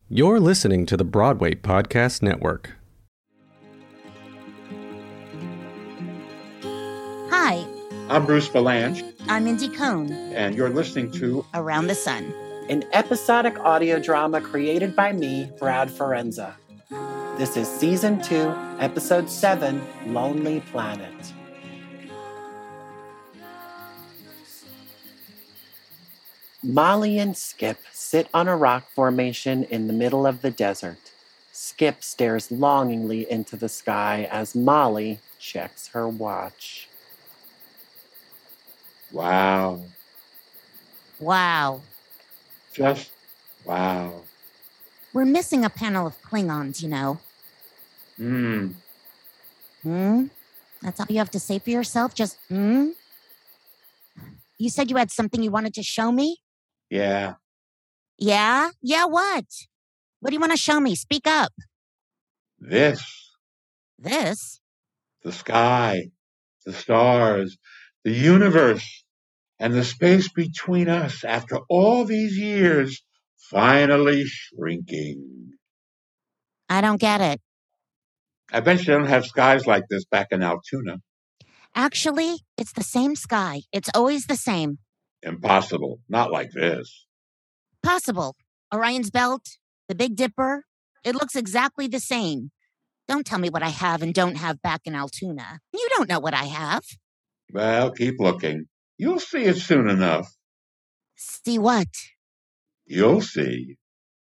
You're listening to the Broadway Podcast Network. Hi. I'm Bruce Belange. I'm Mindy Cohn. And you're listening to Around the Sun, an episodic audio drama created by me, Brad Forenza. This is Season 2, Episode 7, Lonely Planet. Molly and Skip sit on a rock formation in the middle of the desert. Skip stares longingly into the sky as Molly checks her watch. Wow. Wow. Just wow. We're missing a panel of Klingons, you know. That's all you have to say for yourself? Just, You said you had something you wanted to show me? Yeah. Yeah? Yeah, what? What do you want to show me? Speak up. This. This? The sky, the stars, the universe, and the space between us after all these years finally shrinking. I don't get it. I bet you don't have skies like this back in Altoona. Actually, it's the same sky. It's always the same. Impossible. Not like this. Possible. Orion's Belt, the Big Dipper, it looks exactly the same. Don't tell me what I have and don't have back in Altoona. You don't know what I have. Well, keep looking. You'll see it soon enough. See what? You'll see.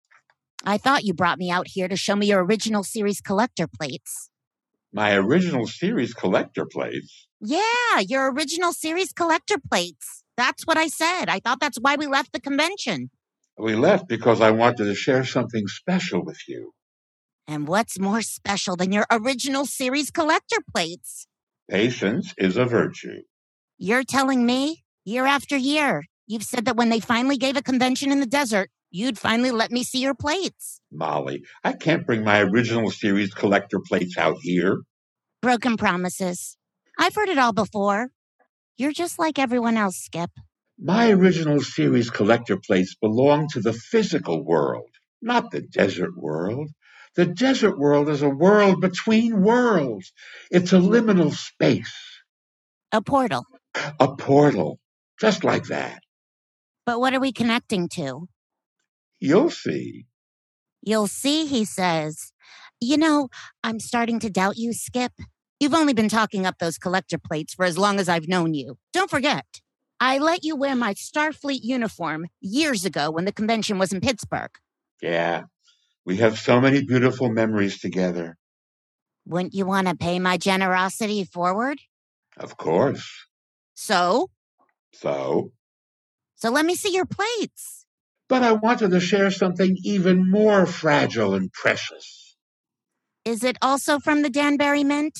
I thought you brought me out here to show me your original series collector plates. My original series collector plates? Yeah, your original series collector plates. That's what I said. I thought that's why we left the convention. We left because I wanted to share something special with you. And what's more special than your original series collector plates? Patience is a virtue. You're telling me, year after year, you've said that when they finally gave a convention in the desert, you'd finally let me see your plates. Molly, I can't bring my original series collector plates out here. Broken promises. I've heard it all before. You're just like everyone else, Skip. My original series collector plates belong to the physical world, not the desert world. The desert world is a world between worlds. It's a liminal space. A portal. A portal, just like that. But what are we connecting to? You'll see. You'll see, he says. You know, I'm starting to doubt you, Skip. You've only been talking up those collector plates for as long as I've known you. Don't forget, I let you wear my Starfleet uniform years ago when the convention was in Pittsburgh. Yeah, we have so many beautiful memories together. Wouldn't you want to pay my generosity forward? Of course. So? So let me see your plates. But I wanted to share something even more fragile and precious. Is it also from the Danbury Mint?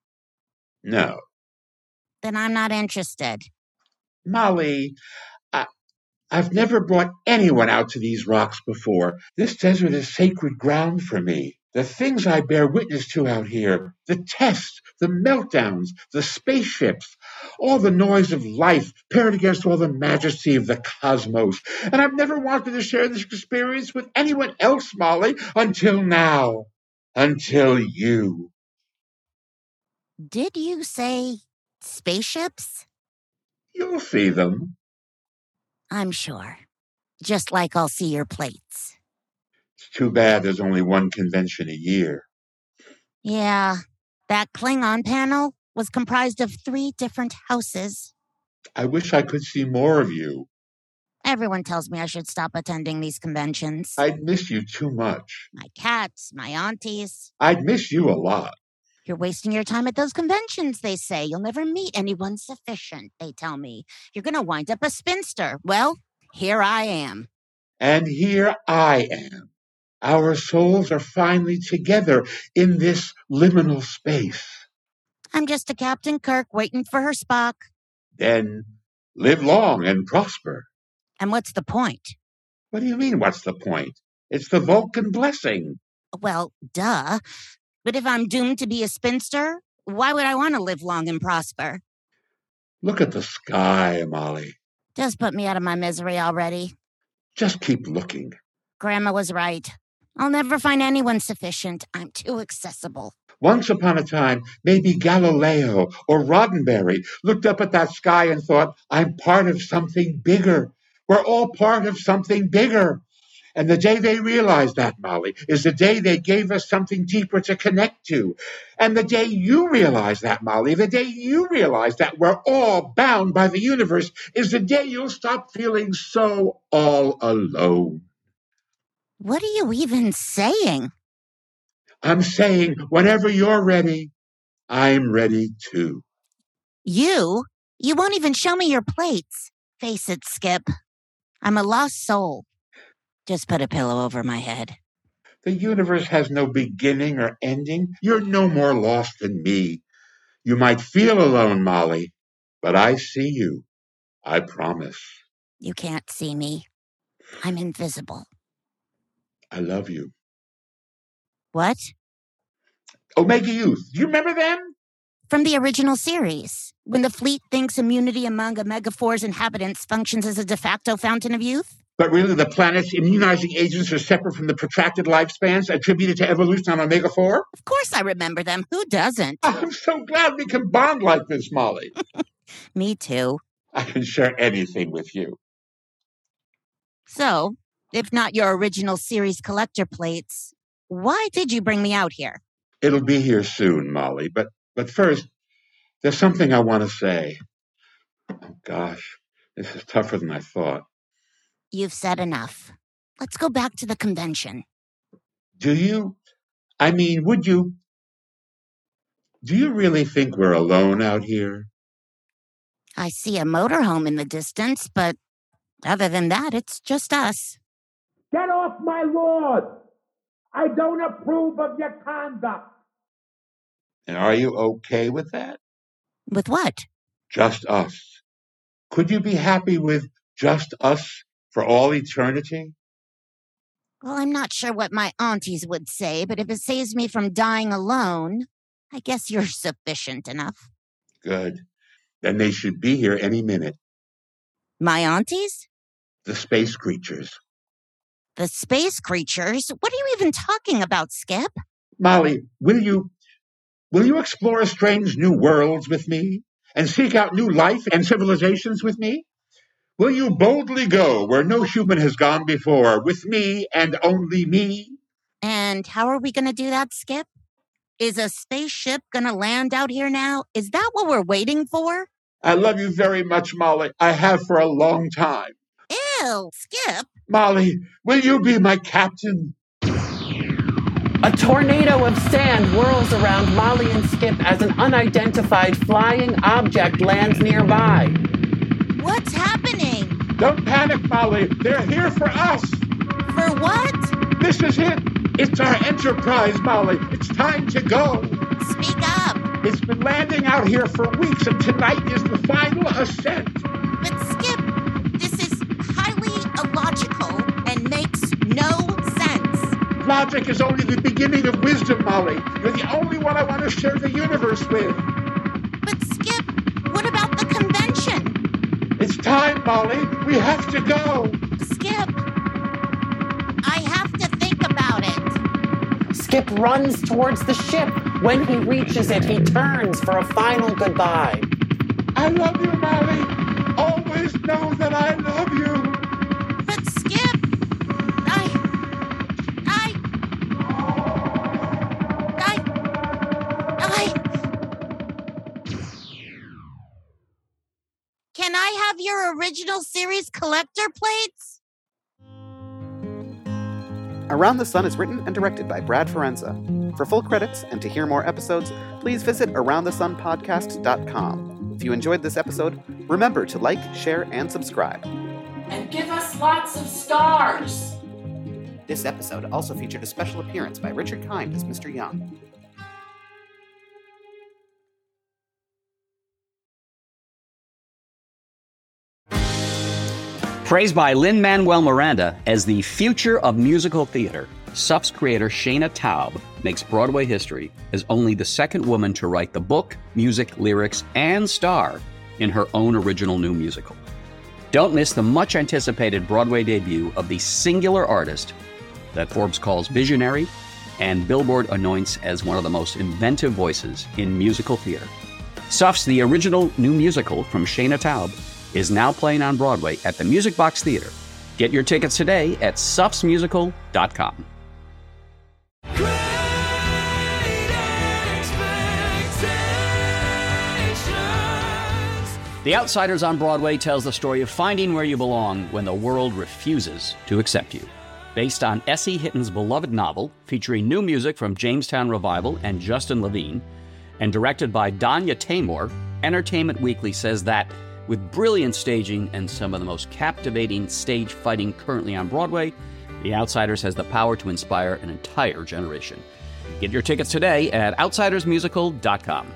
No. Then I'm not interested. Molly, I've never brought anyone out to these rocks before. This desert is sacred ground for me. The things I bear witness to out here, the tests, the meltdowns, the spaceships, all the noise of life paired against all the majesty of the cosmos. And I've never wanted to share this experience with anyone else, Molly, until now. Until you. Did you say spaceships? You'll see them. I'm sure. Just like I'll see your plates. It's too bad there's only one convention a year. Yeah, that Klingon panel was comprised of 3 different houses. I wish I could see more of you. Everyone tells me I should stop attending these conventions. I'd miss you too much. My cats, my aunties. I'd miss you a lot. You're wasting your time at those conventions, they say. You'll never meet anyone sufficient, they tell me. You're going to wind up a spinster. Well, here I am. And here I am. Our souls are finally together in this liminal space. I'm just a Captain Kirk waiting for her Spock. Then live long and prosper. And what's the point? What do you mean, what's the point? It's the Vulcan blessing. Well, duh. But if I'm doomed to be a spinster, why would I want to live long and prosper? Look at the sky, Molly. Just put me out of my misery already. Just keep looking. Grandma was right. I'll never find anyone sufficient. I'm too accessible. Once upon a time, maybe Galileo or Roddenberry looked up at that sky and thought, I'm part of something bigger. We're all part of something bigger. And the day they realized that, Molly, is the day they gave us something deeper to connect to. And the day you realize that, Molly, the day you realize that we're all bound by the universe is the day you'll stop feeling so all alone. What are you even saying? I'm saying, whenever you're ready, I'm ready too. You won't even show me your plates. Face it, Skip. I'm a lost soul. Just put a pillow over my head. The universe has no beginning or ending. You're no more lost than me. You might feel alone, Molly, but I see you. I promise. You can't see me. I'm invisible. I love you. What? Omega Youth. Do you remember them? From the original series, when the fleet thinks immunity among Omega-4's inhabitants functions as a de facto fountain of youth? But really, the planet's immunizing agents are separate from the protracted lifespans attributed to evolution on Omega-4? Of course I remember them. Who doesn't? I'm so glad we can bond like this, Molly. Me too. I can share anything with you. So, if not your original series collector plates, why did you bring me out here? It'll be here soon, Molly. But first, there's something I want to say. Oh, gosh, this is tougher than I thought. You've said enough. Let's go back to the convention. Do you really think we're alone out here? I see a motorhome in the distance, but other than that, it's just us. Get off my lawn! I don't approve of your conduct. And are you okay with that? With what? Just us. Could you be happy with just us for all eternity? Well, I'm not sure what my aunties would say, but if it saves me from dying alone, I guess you're sufficient enough. Good. Then they should be here any minute. My aunties? The space creatures. The space creatures? What are you even talking about, Skip? Molly, will you explore strange new worlds with me and seek out new life and civilizations with me? Will you boldly go where no human has gone before with me and only me? And how are we going to do that, Skip? Is a spaceship going to land out here now? Is that what we're waiting for? I love you very much, Molly. I have for a long time. Ew, Skip. Molly, will you be my captain? A tornado of sand whirls around Molly and Skip as an unidentified flying object lands nearby. What's happening? Don't panic, Molly. They're here for us. For what? This is it. It's our Enterprise, Molly. It's time to go. Speak up. It's been landing out here for weeks, and tonight is the final ascent. But Skip, this is highly illogical and makes no sense. Logic is only the beginning of wisdom, Molly. You're the only one I want to share the universe with. But Skip, what about the convention? It's time, Molly. We have to go. Skip, I have to think about it. Skip runs towards the ship. When he reaches it, he turns for a final goodbye. I love you, Molly. Always know that I love you. But Skip, Can I have your original series collector plates? Around the Sun is written and directed by Brad Forenza. For full credits and to hear more episodes, please visit AroundTheSunPodcast.com. If you enjoyed this episode, remember to like, share, and subscribe. And give us lots of stars! This episode also featured a special appearance by Richard Kind as Mr. Young. Praised by Lin-Manuel Miranda as the future of musical theater, Suff's creator Shana Taub makes Broadway history as only the second woman to write the book, music, lyrics, and star in her own original new musical. Don't miss the much-anticipated Broadway debut of the singular artist that Forbes calls visionary and Billboard anoints as one of the most inventive voices in musical theater. Suffs, the original new musical from Shayna Taub, is now playing on Broadway at the Music Box Theater. Get your tickets today at suffsmusical.com. The Outsiders on Broadway tells the story of finding where you belong when the world refuses to accept you. Based on S.E. Hitton's beloved novel, featuring new music from Jamestown Revival and Justin Levine, and directed by Danya Taymor, Entertainment Weekly says that, with brilliant staging and some of the most captivating stage fighting currently on Broadway, The Outsiders has the power to inspire an entire generation. Get your tickets today at outsidersmusical.com.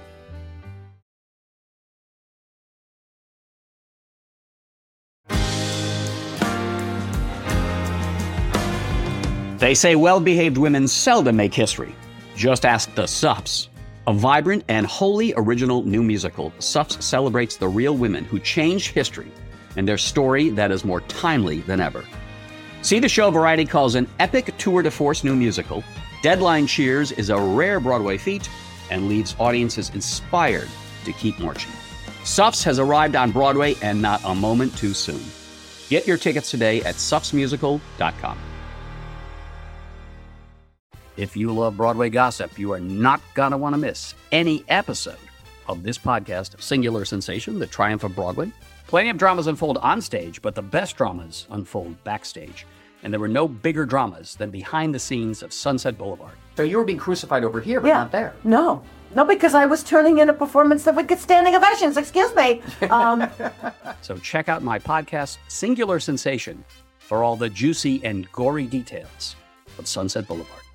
They say well-behaved women seldom make history. Just ask the Suffs. A vibrant and wholly original new musical, Suffs celebrates the real women who changed history and their story that is more timely than ever. See the show Variety calls an epic tour de force new musical. Deadline cheers is a rare Broadway feat and leaves audiences inspired to keep marching. Suffs has arrived on Broadway and not a moment too soon. Get your tickets today at suffsmusical.com. If you love Broadway gossip, you are not going to want to miss any episode of this podcast, Singular Sensation, The Triumph of Broadway. Plenty of dramas unfold on stage, but the best dramas unfold backstage. And there were no bigger dramas than behind the scenes of Sunset Boulevard. So you were being crucified over here, but not there. No, because I was turning in a performance that would get standing ovations. Excuse me. So check out my podcast, Singular Sensation, for all the juicy and gory details of Sunset Boulevard.